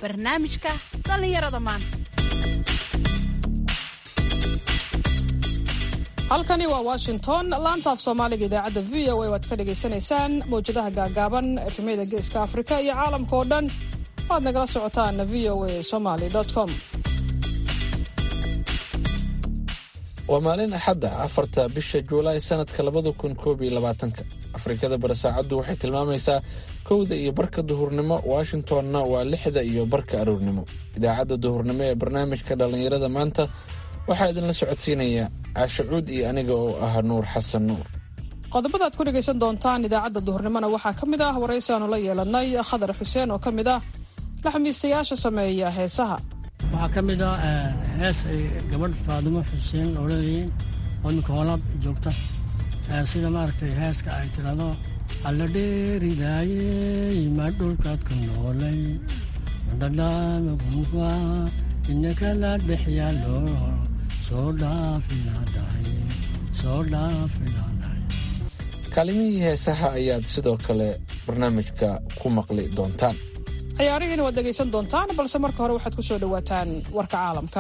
barnaamijka dhallinyarada maanta. halkani waa Washington, laanta af Soomaaliga idaacadda VOA waad ka dhageysanaysaan mowjadaha gaagaaban efemada geeska Afrika iyo caalamka oo dhan waad nagala socotaan voasomali.com. waa maalin axadda 4 bisha Juulaay sanadka 2021. Afrikada bari saacaddu waxay tilmaamaysaa 1:00 duhurnimo, Washingtonna waa 6:00 aroornimo. Idaacadda duhurnimo ee barnaamijka dhallinyarada maanta waxaa idinla socodsiinaya Caashacuud iyo aniga oo ah Nuur Xasan Nuur. qodobada aad ku dhagaysan doontaan idaacadda duhurnimona waxaa ka mid ah waraysi aanu la yeelanay Khadar Xuseen oo ka mid ah laxmiistayaasha sameeya heesaha. waxaa ka mid ah hees ay gabadh Faadimo Xuseen oranayeen oo ninka Hoolaad joogta sida maaragtay heeska ay tirado alla dheeridaayey ma dhulkaad ku noolay madadhaama gumufa innaka la dhex yaalo soo dhaafilaadahay. kaalimihii heesaha ayaad sidoo kale barnaamijka ku maqli doontaan. ciyaarihiina waad dhegaysan doontaan, balse marka hore waxaad ku soo dhowaataan warka caalamka.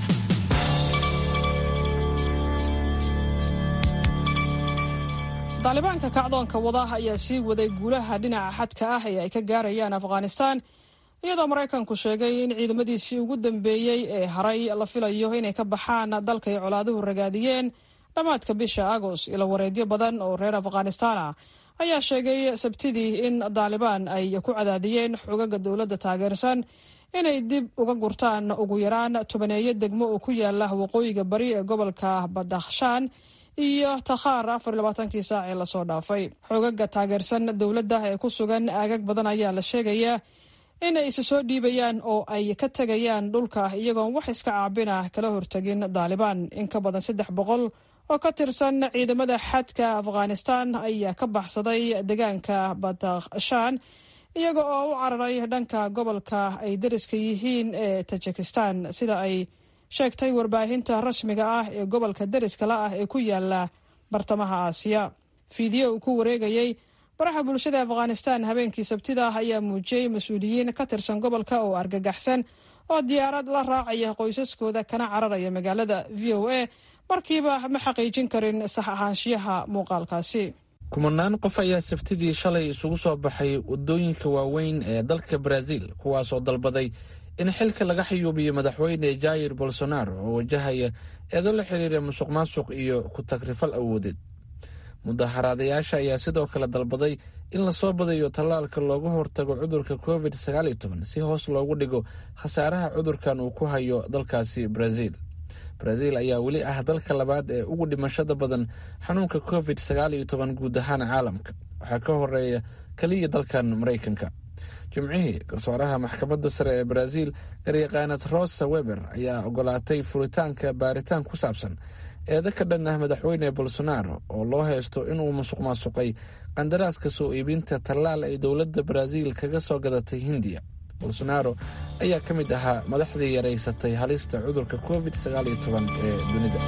daalibaanka kacdoonka wadaha ayaa sii waday guulaha dhinaca xadka ah ee ay ka gaarayaan Afghanistan, iyadoo Maraykanku sheegay in ciidamadiisii ugu dambeeyey ee haray la filayo inay ka baxaan dalka ay colaaduhu ragaadiyeen dhammaadka bisha Agost. ila wareedyo badan oo reer Afghanistan ah ayaa sheegay Sabtidii in Taliban ay ku cadaadiyeen xogaga dowladda taageersan inay dib uga gurtaan ugu yaraan 10 degmo oo ku yaala waqooyiga bari ee gobolka Badakhshan iyo Takhar 24 saac ee la soo dhaafay. xogaga taageersan dowladda ee ku sugan aagag badan ayaa la sheegayaa inay isa soo dhiibayaan oo ay ka tagayaan dhulka iyagoon wax iska caabin ah kala hortagin Taliban. in ka badan 300 oo ka tirsan ciidamada xadka Afghanistan ayaa ka baxsaday deegaanka Badakhshan iyaga oo u cararay dhanka gobolka ay dariska yihiin ee Tajikistan, sida ay sheegtay warbaahinta rasmiga ah ee gobolka dariska la ah ee ku yaala bartamaha Aasiya. fiideo uu ku wareegayay baraha bulshada Afghanistan habeenkii Sabtida ayaa muujiyay mas'uuliyiin ka tirsan gobolka oo argagaxsan oo diyaarad la raacaya qoysaskooda kana cararaya magaalada. VOA markiiba ma xaqiijin karin sax ahaanshiyaha muuqaalkaasi. kumanaan qof ayaa Sabtidii shalay isugu soo baxay wadooyinka waaweyn ee dalka Brazil, kuwaasoo dalbaday in xilka laga xayuubiyo madaxweyne Jair Bolsonaro oo wajahaya eedo la xiriira musuqmaasuq iyo ku tagrifal awoodeed. mudaharaadayaasha ayaa sidoo kale dalbaday in la soo badayo tallaalka looga hortago cudurka COVID-19 si hoos loogu dhigo khasaaraha cudurkan uu ku hayo dalkaasi Brazil. Brazil ayaa weli ah dalka labaad ee ugu dhimashada badan xanuunka COVID-19 guud ahaan caalamka, waxaa ka horeeya kaliya dalkan Maraykanka. jimcihii garsooraha maxkamadda sare ee Brazil, garyaqaanad Rosa Weber, ayaa ogolaatay furitaanka baaritaan ku saabsan eedo ka dhan ah madaxweyne Bolsonaro oo loo haysto inuu musuqmaasuqay qandaraaska soo iibinta tallaal ay dowladda Brazil kaga soo gadatay Hindiya. Bolsonaro ayaa ka mid ahaa madaxdii yaraysatay halista cudurka COVID-19 ee dunida.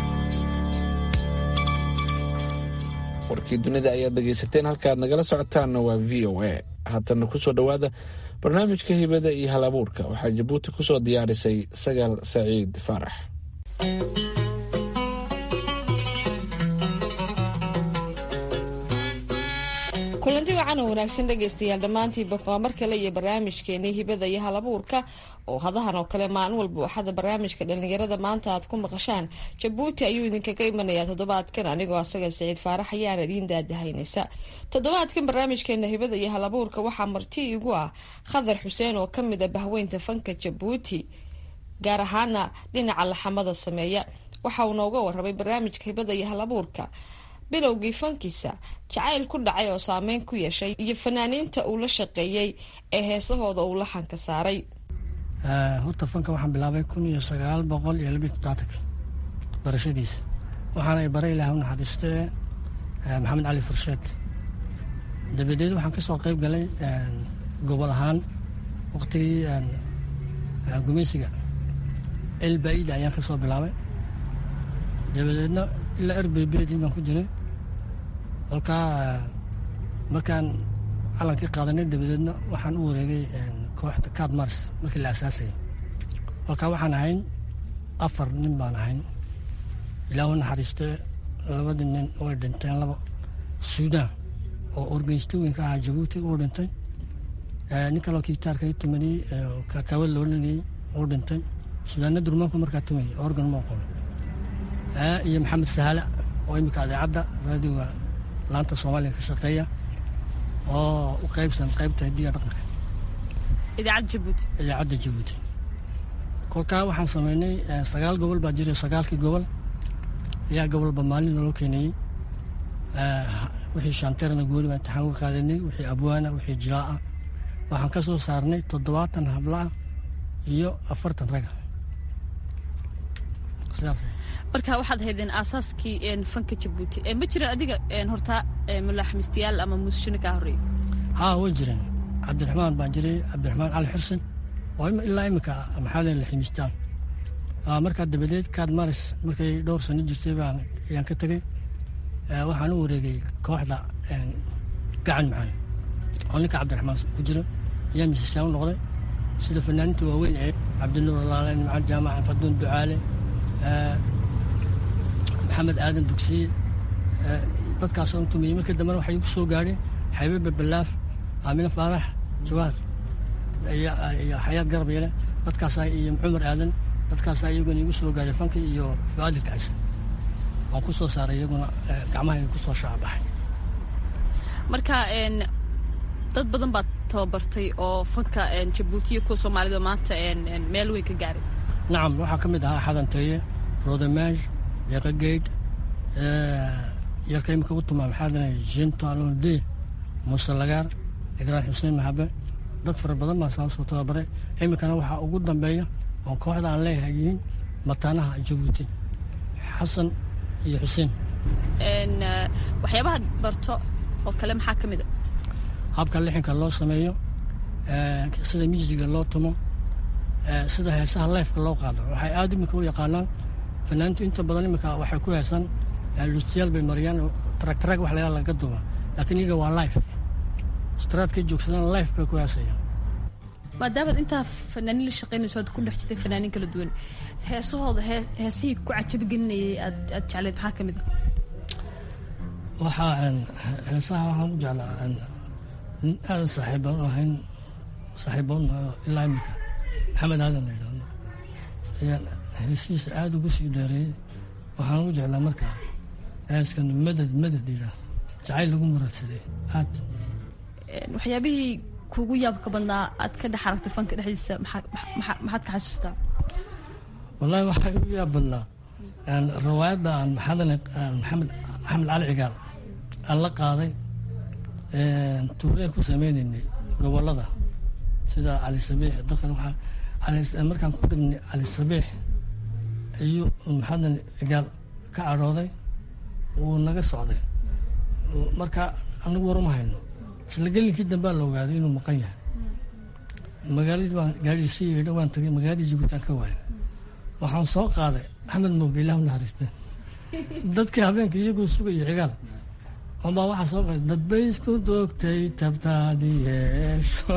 warkii dunida ayaad dhegaysateen, halkaad nagala socotaanna waa VOA. haatana ku soo dhowaada barnaamijka hibada iyo halabuurka. waxaa Jabuuti ku soo diyaarisay Sagal Saciid Faarax. kulanti wacan oo wanaagsan dhegaystayaal dhammaantiinba waa mar kale iyo barnaamijkeena hibada iyo halabuurka oo hadahan oo kale maalin walba waxaad barnaamijka dhallinyarada maanta aad ku maqashaan. Jabuuti ayuu idinkaga imanayaa toddobaadkan, anigoo Sagal Saciid Faarax ayaan idiin daadahaynaysa. toddobaadkan barnaamijkeena hibada iyo halabuurka waxaa marti igu ah Khadar Xuseen oo ka mid ah bahweynta fanka Jabuuti, gaar ahaana dhinaca laxamada sameeya. waxa uu nooga warramay barnaamijka hibada iyo halabuurka bilowgii fankiisa, jacayl ku dhacay oo saameyn ku yeeshay, iyo fanaaniinta uu la shaqeeyey ee heesahooda uu laxanka saaray. horta fanka waxaan bilaabay 1972 barashadiisa. waxaana ay baray ilaah u naxariistee Maxamed Cali Fursheed. dabadeed waxaan ka soo qayb galay gobol ahaan waqtigii gumeysiga elbaida ayaan ka soo bilaabay. dabadeedna ilaa RBBdii baan ku jiray. halkaa markaan calankii qaadanay dabadeedna waxaan u wareegay kooxda cad mars markii la asaasayay kolkaa waxaan ahayn 4 nin baan ahayn ilaa u naxariistee 2 nin way dhinteen 2 suudaan oo organistooyinka ahaa jabuuti uu dhintay nin kaloo gitaarka i tumanayey kakawad loo dhanayey uu dhintay suudaanna durmaanku markaa tumayay organ moo qolo iyo maxamed sahala oo imika adeecadda raadiga laanta soomaaliya ka shaqeeya oo u qaybsan qaybta hidiya dhaqanka idaacadda jabuuti kolkaa waxaan samaynay 9 gobol baa jiray 9kii gobol ayaa gobolba maalin naloo keenayey wixii shanteerna gooni baan imtixaan uga qaadanay wixii abwaana wixii jilaa'a waxaan ka soo saarnay 70 habla'a iyo 40 raga sidaas marka waxaad haydeen aasaaskii fanka jabuuti ma jiraan adiga horta mulaaximistayaal ama muusishino kaa horreeyay haa way jireen cabdiraxmaan baan jiray cabdiraxmaan cali xirsan oo ilaa imika maxaa la ximistaan markaa dabadeed kaad maris markay dhowr sano jirtay ayaan ka tegey waxaan u wareegay kooxda gacan macaan oo ninka cabdiraxmaan ku jira ayaa misistaan u noqday sida fanaaniinta waaweyn ee cabdinuur alaale macad jaamaca faduun ducaale maxamed aadan dugsiye dadkaasoo tumiyey markii dambena waxay igu soo gaadheen xabiiba balaaf aamina faarax jawaar iyo xayaad garab yeele dadkaasaa iyo cumar aadan dadkaasaa iyaguna igu soo gaadhay fanka iyo fuaadil kacisa waan ku soo saaray iyaguna gacmaha ku soo shaabaxay marka dad badan baad tababartay oo fanka jabuutiya kuwa soomaalida maanta meel weyn ka gaaray nacam waxaa ka mid ahaa xadanteeye rodamaaj deeqageyd yarka imika u tumaa maxaa danay jintalonde muuse lagaar igraan xuseen maxabe dad fara badan baa saa soo tababaray imikana waxaa ugu dambeeya oo kooxda aan leeyahay yihiin mataanaha jabuuti xasan iyo xuseen waxyaabaha barto oo kale maxaa ka mid a habka lixinka loo sameeyo sida musiga loo tumo sida heesaha lifeka loo qaado waxay aad imika u yaqaanaan fanaaniintu inta badan imika waxay ku heesaan lustiyaal bay mariyaan trag wax laga laga duba laakiin iyaga waa life straadkay joogsadaan life bay ku heesayaan maadaamaad intaa fanaaniin la shaqaynayso aad ku dhex jirtay fanaaniin kala duwan heesahooda heesihii ku cajabigelinayay aad jecleed maxaa ka mid a waxaa heesaha waxaan u jeclaa nin aadan saaxiiboon ilaa imika maxamed aadan la yidhahdo ayaa heesihiisa aada ugu sii dheereeyey waxaan ugu jeclaa markaa heeskan madad yidhaah jacayl lagu muradsaday aad waxyaabihii kuugu yaabka badnaa aad ka dhex aragtay fanka dhexdiisa maxaad ka xasuustaa wallaahi waxaa igu yaab badnaa riwaayadda aan maxamed cali cigaal aan la qaaday tuureen ku sameynaynay gobollada sida cali sabiix dadkan waxaa markaan ku dhignay cali sabiix ayuu maxamed cigaal ka cadhooday wuu naga socday marka anagu waruma hayno isla gelinkii dambaa la ogaaday inuu maqan yahay magaaladii baan gaadhii sii yeedha waan tagay magaaladii jabuutaan ka waayay waxaan soo qaaday axmed mooge ilah u naxariista dadkii habeenka iyagoo sugaya cigaal ombaa waxaa soo qaaday dadbay isku doogtay tabtaadi yeesho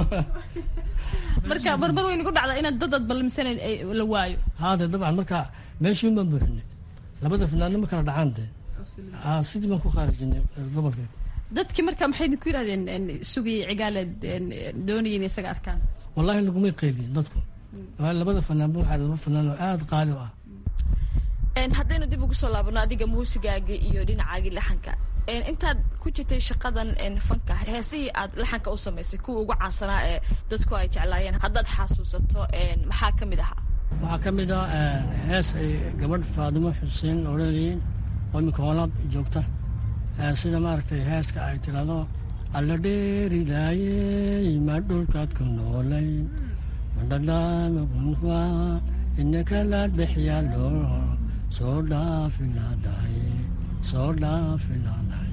marka marmar weyn igu dhacda inaad dad balmisanay la waayo haade dabcan marka meeshiin baan buuxinay labada finaanno ma kala dhacaan dee sidii baan ku khaarijinay gobolka dadkii marka maxay idinku yidhahdeen sugayay cigaale doonayeen isaga arkaan wallaahi lagumay qeyliyin dadku labada fanaanba waxaa laba fanaan oo aada qaali u ah haddaynu dib ugu soo laabano adiga muusigaagii iyo dhinacaagii laxanka intaad ku jirtay shaqadan fanka heesihii aad laxanka u samaysay kuwa ugu caansanaa ee dadku ay jeclaayeen haddaad xasuusato maxaa ka mid ahaa waxaa ka mid ah hees ay gabadh faadimo xuseen odhanayeen oo iminka hoolaad joogta sida maaragtay heeska ay tidhaahdo alla dheerilaayey ma dhulkaad ku noolay madhadhaamagunfa inaka la dhex yaalo soo dhaafilaadahay soo dhaafilaadahay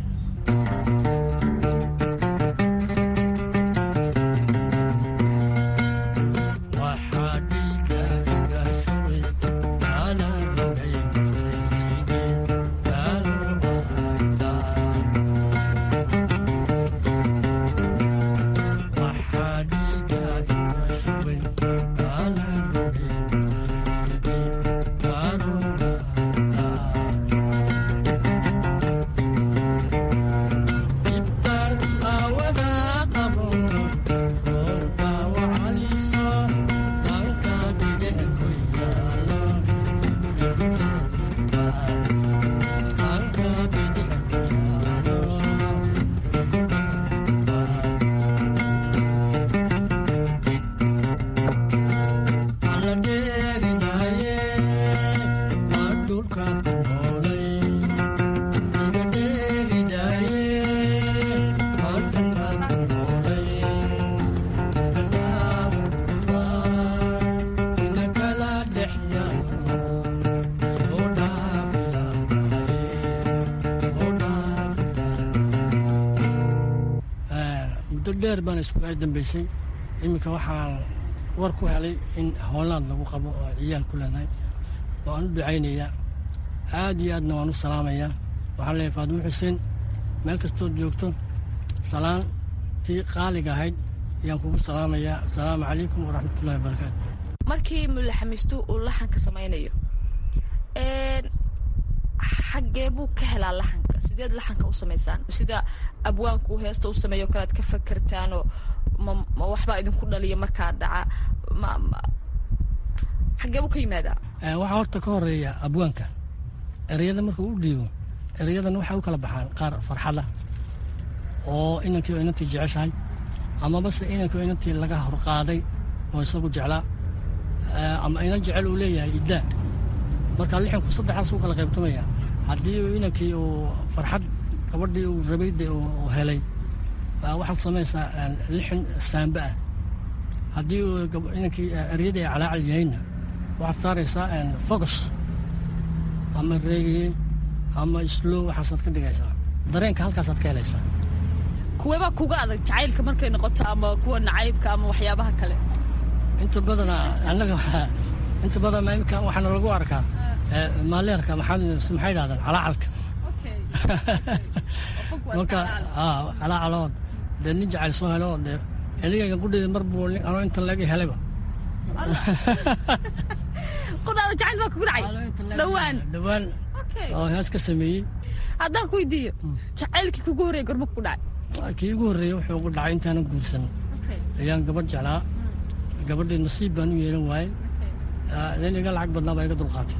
dheer baana isku ay dambaysay iminka waxaan war ku helay in hoolaad lagu qabo oo ciyaal ku leenahay waan u ducaynayaa aad iyo aadna waan u salaamayaa waxaan leeyahay Faadumo Xuseen meel kastood joogto salaantii qaaliga ahayd ayaan kugu salaamayaa assalaamu calaykum waraxmatullahi wabarakaatu markii Mulle Xamiistu uu laxanka samaynayo xaggee buu ka helaa laxanka sideed laxanka u samaysaan sida abwaanku heesta u sameeyo kalaad ka fakartaanoo ma waxbaa idinku dhaliya markaa dhaca xaggee buu ka yimaadaa waxaa horta ka horeeya abwaanka ereyada markuu u dhiibo ereyadana waxay u kala baxaan qaar farxada oo inankii oo inantii jeceshahay ama base inankii oo inantii laga hor qaaday oo isagu jeclaa ama inan jecel uu leeyahay iddaa marka lixanku saddexaas u kala qaybtamaya haddii inankii uu farxad gabadhii uu rabayda uu helay waxaad samaysaa lixan saamba ah haddii inankii eryadii ay calaacal yahayna waxaad saaraysaa focus ama reegiye ama slow waxaasaad ka dhigaysaa dareenka halkaasaad ka helaysaa kuweebaa kuga adag jacaylka markay noqoto ama kuwa nacaybka ama waxyaabaha kale inta badana annaga inta badan imika waxaana lagu arkaa maaleerka maxay dhahdaan calaacalka marka calaacalood dee nin jacayl soo helo dee eligayga qudheeda mar buu anoo intan laga helayba qudhaada jacayl baa kugu dhacay dhawaan oo hees ka sameeyey haddaan ku weydiiyo jacaylkii kugu horreeyey gorma kugu dhacay kii ugu horreeyey wuxuu ugu dhacay intaanan guursan ayaan gabadh jeclaa gabadhii nasiib baan u yeelan waaye nin iga lacag badnaa baa iga dulqaatay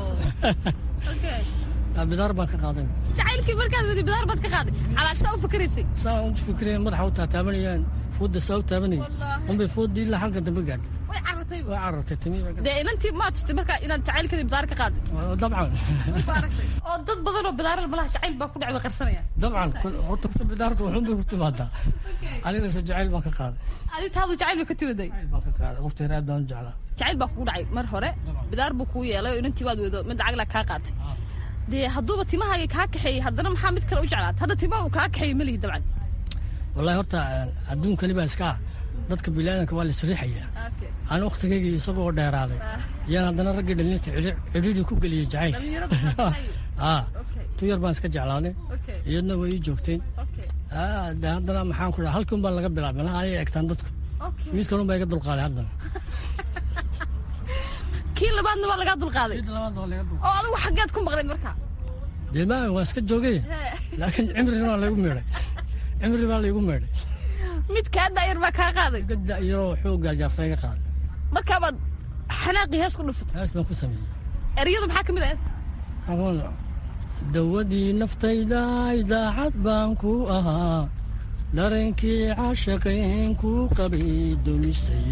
bidaar baan ka qaaday jacaylkii markaad wadi bidaar baad ka qaaday calaashtaa u fikiraysay saa u fikiraya madaxa u taataabanayaan foodda saa u taabanayay unbay fooddii ilaa halka dambe gaadhay way carartay timi dee inantii maa tustay markaa inaad jacaylkeedii bidaar ka qaaday dabcan oo dad badan oo bidaaral malaha jacayl baa ku dhacay way qarsanayaan dabcan horta bidaarta waxun bay ku timaadaa anigase jacayl baan ka qaaday aditaadu jacayl bay ka timaday baan ka qaaday qofteer aad baan u jeclaa jacayl baa kugu dhacay mar hore bidaar buu kuu yeelay oo inantii waad wedo mid lacag la kaa qaatay dee hadduuba timahaaga kaa kaxeeyey haddana maxaa mid kale u jeclaat hadda timaha uu kaa kaxeeyey ma lihi dabcan wallahi horta adduunkani baa iska dadka bilaadanka waa la isriixaya aan wakhtigaygii isagoo dheeraaday yaan haddana raggii dhalinta cidhidii ku geliyey jacayl tu yar baan iska jeclaaday iyadna way ii joogtay de haddana maxaan ku dhaha halkii un baan laga bilaabay laha ayay egtaan dadku mid kalun baa iga dulqaaday haddana kii labaadna waa lagaa dulqaaday oo adigu xaggeed ku maqnayd markaa dee ma waan iska joogay laakiin cimrina waa laygu meedhay cimri baa laygu meedhay mid kaa daayar baa kaa qaaday dayaroo xooggaa jaarta iga qaaday markaabaad xanaaqii hees ku dhufatay hees baan ku sameeyey eryada maxaa ka mid ah dawadii naftayda idaacad baan ku ahaa dareenkii caashaqayn ku qabay dumisay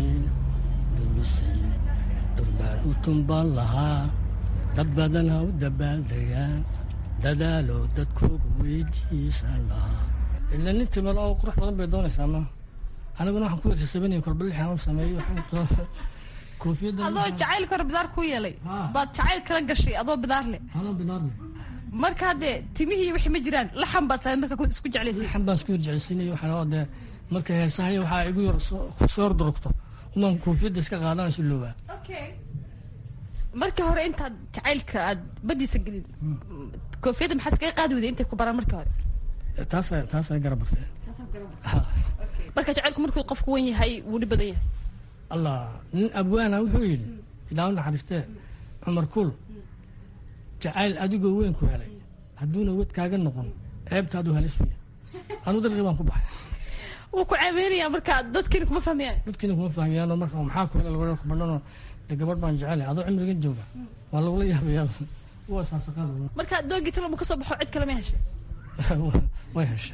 durbaan u tumbaan lahaa dad badan ha u dabaaldegaan dadaalo dadkoogu weydiisan lahaa ila nin timad oo qurux badan bay doonaysaa ma aniguna waxaan ku warsasabanaya kolbalixaan u sameeyo koofiyadda adoo jacaylka hore bidaar ku yeelay baad jacayl kala gashay adoo bidaar leh marka haddee timihii wixii ma jiraan laxan baad sahay marka isku jeclaysay laxan baan isku jeclaysiinay waxaan oo dee marka heesahay waxaa igu yar soo hordurugto umaan koofiyadda iska qaadanayso loobaa markii hore intaad jacaylka aad badiisa gelin koofiyadda maxaa iskaga qaadi weyday intay ku baraan markii hore taasay garab bartay marka jacaylku markuu qofku wen yahay wuu dhib badan yahay allah nin abwaana wuxuu yidhi ilaa u naxariistee cumar kuul jacayl adigoo weyn ku helay hadduuna wed kaaga noqon ceebtaadu halisuya anuu darqii baan ku baxay wuu ku ceebeynayaa marka dadkiina kuma fahmiyaanoo marka maxaa ku hela laga kubadhanoo de gabadh baan jecelahay adoo cimrigan jooga waa lagula yaabayaa waa saasaqaada marka doogii talo mu ka soo baxo cid kale ma heshay way heshay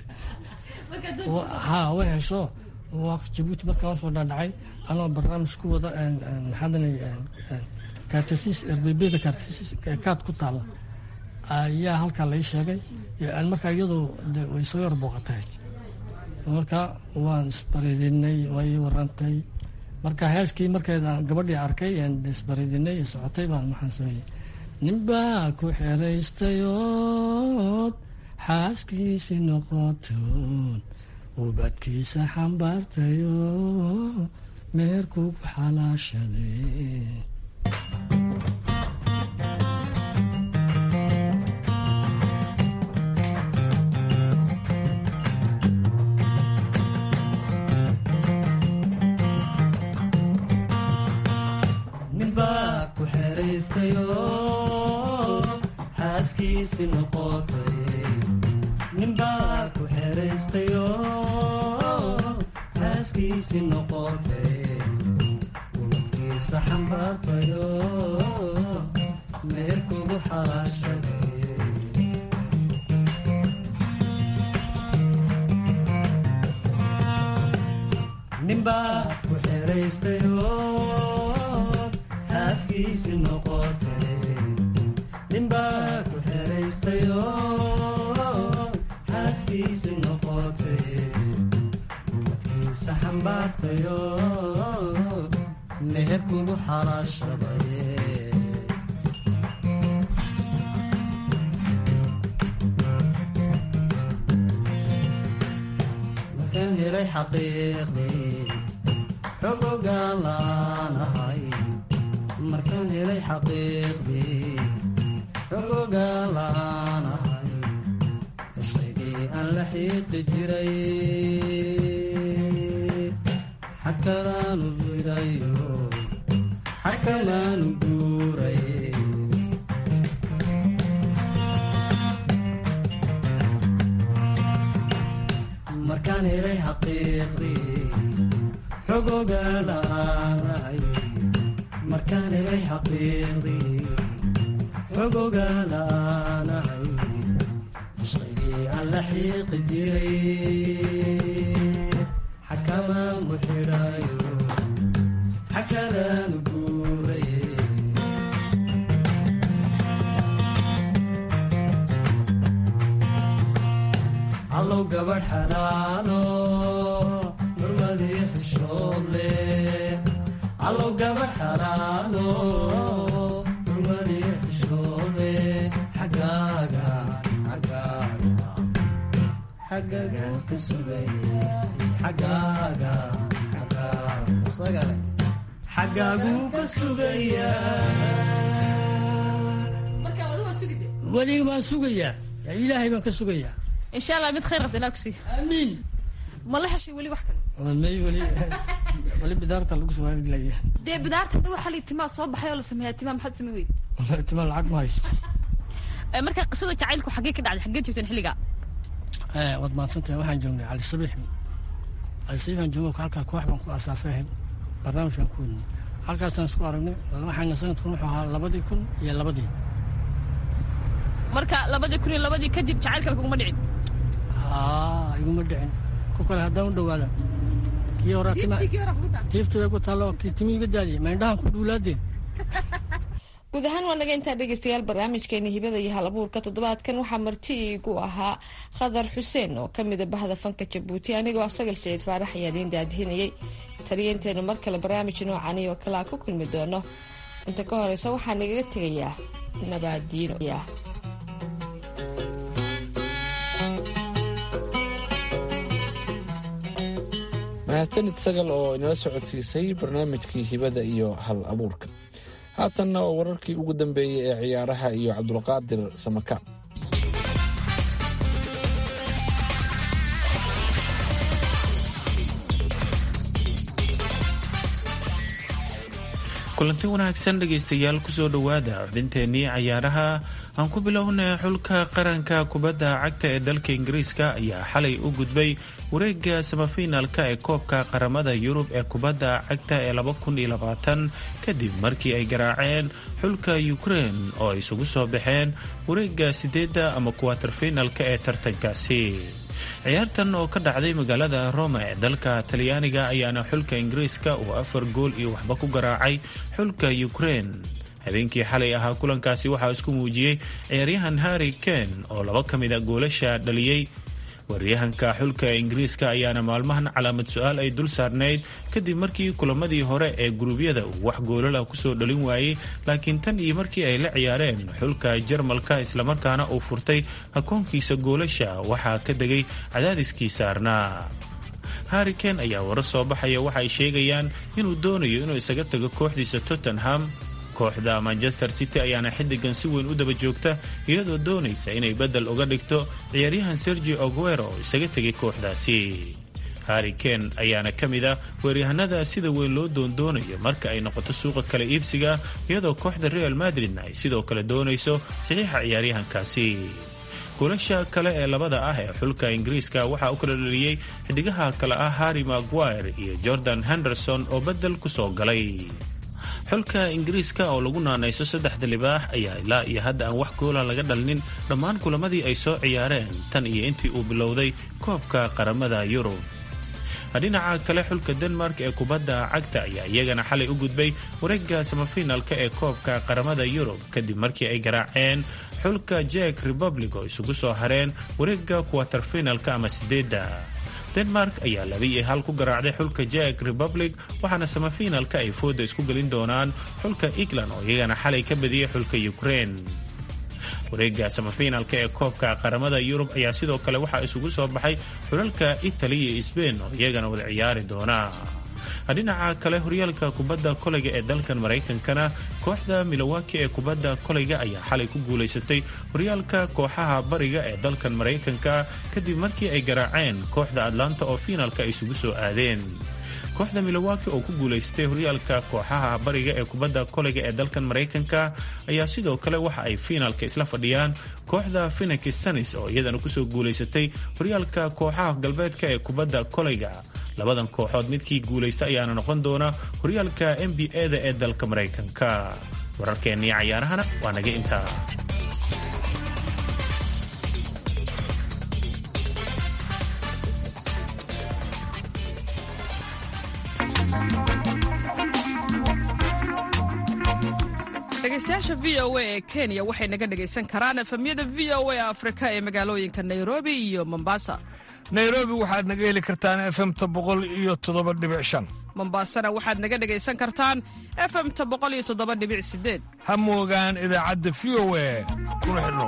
way hesho waa jabuuti markaa la soo dhaadhacay anoo barnaamij ku wada maxaadanay kaartasiis rbda kaartasiis kaad ku taalla ayaa halkaa lai sheegay markaa iyadoo way soo yar booqatay marka waan isbaridinay way warantay marka heeskii markeeda gabadhii arkay isbaridinay socotay baan maxaan sameeyey ninbaa ku xeraystayood xaaskiisi noqotoon ubadkiisa xambaartayo meherkuu ku xalaashaday. ninbaa ku xeraystayo xaaskiisi noqotay. ninbaa ku xeraystayo xaaskiisi noqotay. ubadkiisa xambaartayo meherkugu xalaashaday. ninbaa ku xeraystayo xaaskiisi noqotay. ninbaa ku xeraystayo xaaskiisi noqotay. ubadkiisa xambaartayo meherkugu xalaashaday. markaan helay xaqiiqdii xog ogaan laanahay. markaan helay xaqiiqdii xog ogaan laanahay. heshaydii aan la xiiqi jiray xakamaanu guurayo xakamaanu guuray. markaan helay xaqiiqdii xog ogaan laanahay. markaan helay xaqiiqdii xog ogaan laanahay. heshaydii aan la xiiqi jiray xakamaanu xidhayo xakamaanu guuray. allow gabadh xanaano xurmadii xishood leh. allow gabadh xanaano xurmadii xishood leh. xaggaaga xaggaaga xaggaaga ka sugaya. xaggaaga xaggaaga xaggaagu ka sugaya. weliga baan sugayaa, ilaahay baan ka sugayaa. insha allah mid khayr qabta ilaa ku siiyo. aamiin. ma la heshay weli wax kale? weli bidaarta lagu sumaailaya. dee bidaarta hadda waxaa la timaa soo baxay oo la sameeyaa timaa maxaad samey weyd? timaa lacag ma haysto. marka qisada jacaylku xaggee ka dhacday? xaggee joogteen xilligaa? waad mahadsantahay. waxaan joognay cali sabiix. cali sabiix baan joogo halkaa koox baan ku asaasay barnaamij baan ku wadnay. halkaasaan isku aragnay. waxaana sanadkun wuxuu ahaa 2002. marka 2002 kadib jacayl kale kuguma dhicin? iguma dhicin. ku kale haddaan u dhawaada kii hore tiibta ku taalo kii timi iga daadiyay ma indhahan ku dhuulaadeen. guud ahaan waa naga intaa dhegaystayaal barnaamijkeena hibada iyo hal abuurka toddobaadkan waxaa marti iigu ahaa khadar xuseen oo ka mida bahda fanka jabuuti. anigoo asagal siciid faarax ayaa idiin daadihinayay. taliyanteenu mar kale barnaamij noocani oo kalea ku kulmi doono. inta ka horeysa waxaa nagaga tegayaa nabaadiino. mahadsanid sagal oo inala socodsiisay barnaamijkii hibada iyo hal abuurka. haatanna oo wararkii ugu dambeeyey ee ciyaaraha iyo cabdulqaadir samaka. kulanti wanaagsan dhegaystayaal kusoo dhowaada xubinteennii cayaaraha. aan ku bilownay xulka qaranka kubadda cagta ee dalka ingiriiska ayaa xalay u gudbay wareega samafinaalka ee koobka qaramada yurub ee kubadda cagta ee 2020 kadib markii ay garaaceen xulka Ukraine oo ay isugu soo baxeen wareega 8 ama quarter-finalka ee tartankaasi. ciyaartan oo ka dhacday magaalada Roma ee dalka Talyaaniga ayaana xulka Ingiriiska uu 4 gool iyo waxba ku garaacay xulka Ukraine. habeenkii xalay ahaa kulankaasi waxaa isku muujiyey ciyaaryahan Harry Kane oo 2 ka mid ah goolasha dhaliyay. waryahanka xulka Ingiriiska ayaana maalmahan calaamad su'aal ay dul saarneyd kadib markii kulamadii hore ee guruubyada uu wax goolal ah kusoo dhalin waayey, laakiin tan iyo markii ay la ciyaareen xulka Jarmalka islamarkaana uu furtay akoonkiisa goolasha waxaa ka degay cadaadiskii saarnaa. Harry Kane ayaa warar soo baxaya waxa ay sheegayaan inuu doonayo inuu isaga tago kooxdiisa Tottenham. Kooxda Manchester City ayaana xiddigan si weyn u daba joogta iyadoo doonaysa inay bedel uga dhigto ciyaaryahan Sergio Aguero oo isaga tegay kooxdaasi. Harry Kane ayaana ka mid ah weeraryahanada sida weyn loo doonayo marka ay noqoto suuqa kala iibsiga, iyadoo kooxda Real Madrid ay sidoo kale doonayso saxiixa ciyaaryahankaasi. Kulasha kale ee labada ah ee xulka Ingiriiska waxaa u kala dhaliyay xidigaha kale ah Harry Maguire iyo Jordan Henderson oo bedel ku soo galay. Xulka Ingiriiska oo lagu naanayso saddexda libaax ayaa ilaa iyo hadda aan wax goola laga dhalinin dhammaan kulamadii ay soo ciyaareen tan iyo intii uu bilowday koobka qaramada Yurub. Dhinaca kale xulka Denmark ee kubadda cagta ayaa iyagana xalay u gudbay wareegga semifinalka ee koobka qaramada Yurub kadib markii ay garaaceen xulka Czech Republic oo isugu soo hareen wareegga quarterfinalka ama sideedda. Denmark ayaa 2-1 ku garaacday xulka Czech Republic, waxaana semifinalka ay fooda isku gelin doonaan xulka England oo iyagana xalay ka badiyay xulka Ukraine. Wareegga semifinalka ee koobka qaramada Yurub ayaa sidoo kale waxaa isugu soo baxay xulalka Italy iyo Spain oo iyagana wada ciyaari doona. Dhinaca kale horyaalka kubadda kolayga ee dalkan Mareykankana kooxda Milwaukee ee kubadda kolayga ayaa xalay ku guuleysatay horyaalka kooxaha bariga ee dalkan Mareykanka kadib markii ay garaaceen kooxda Atlanta oo finalka ay isugu soo aadeen. Kooxda Milwaukee oo ku guuleysatay horyaalka kooxaha bariga ee kubadda kolayga ee dalkan Mareykanka ayaa sidoo kale waxa ay finalka isla fadhiyaan kooxda Phoenix Suns oo iyadana ku soo guuleysatay horyaalka kooxaha galbeedka ee kubadda kolayga. Labadan kooxood midkii guuleysta ayaana noqon doona horyaalka NBA-da ee dalka Mareykanka. Wararkeennii cayaarahana waa naga intaa. dhegeystayaasha VOA ee Kenya waxay naga dhegaysan karaan efemyada VOA Afrika ee magaalooyinka Nairobi iyo Mombasa. Nairobi waxaad naga heli kartaan FM-ta 107.5. Mombasana waxaad naga dhegaysan kartaan FM-ta 107.8. Ha moogaan idaacadda VOA kuna xidhnow.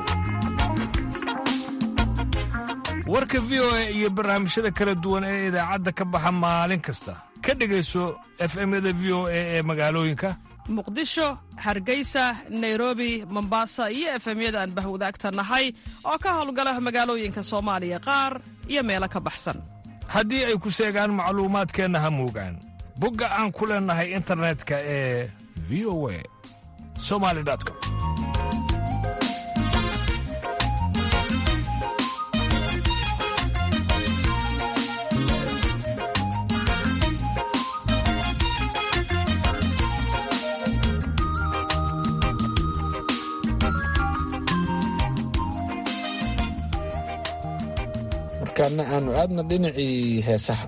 Warka VOA iyo barnaamijyada kala duwan ee idaacadda ka baxa maalin kasta. Ka dhegayso FM-yada VOA ee magaalooyinka Muqdisho, Hargeysa, Nairobi, Mombasa iyo FM-yada aan bahwadaagta nahay oo ka howlgala magaalooyinka Soomaaliya qaar iyo meelo ka baxsan. Haddii ay ku seegaan macluumaadkeenna ha moogaan bogga aan ku leenahay internetka ee voa.somali.com. markaana aanu aadna dhinacii heesaha.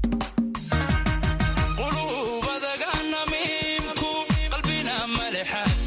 قلوب ذا نميمكو قلبنا ملحس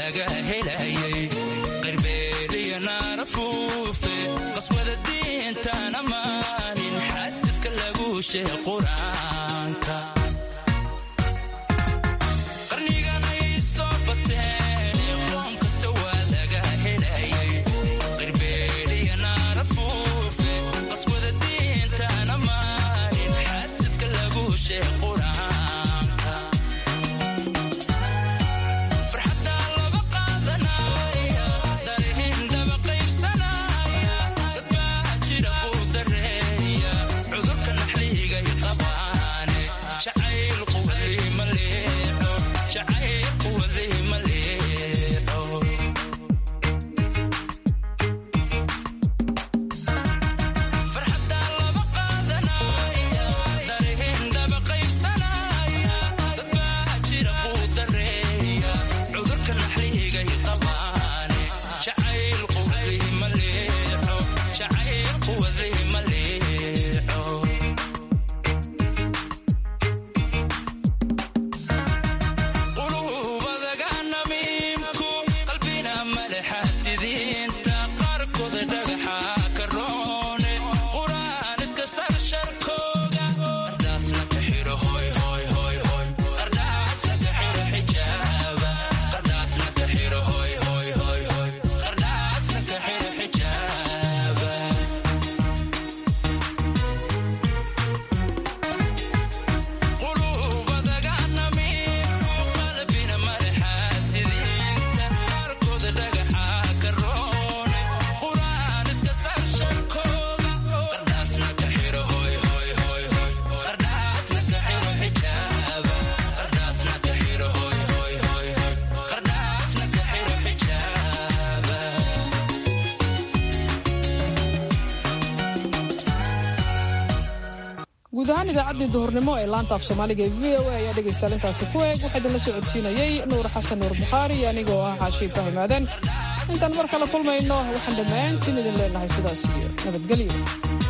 laga helayay qirbeeliya naarafuufe qaswada diintana maanin xaasidka lagu sheeg qur-aanka qarnigan ay soo bateen qoom kasta waa laga helayay qirbeeliya naarafuufe qaswada diintana maanin xaasidka lagu sheeg qur-aanka guud ahaan idaacaddii duhurnimo ee laanta af soomaaliga ee v o a ayaa dhegaystaal intaasi ku eeg waxaa idinla soo codsiinayey nuur xasan nuur bukhaari anigoo ah xaashi ibraahim aadan intaan mar kale kulmayno waxaan dhammaantiin idin leenahay sidaas iyo nabadgelyo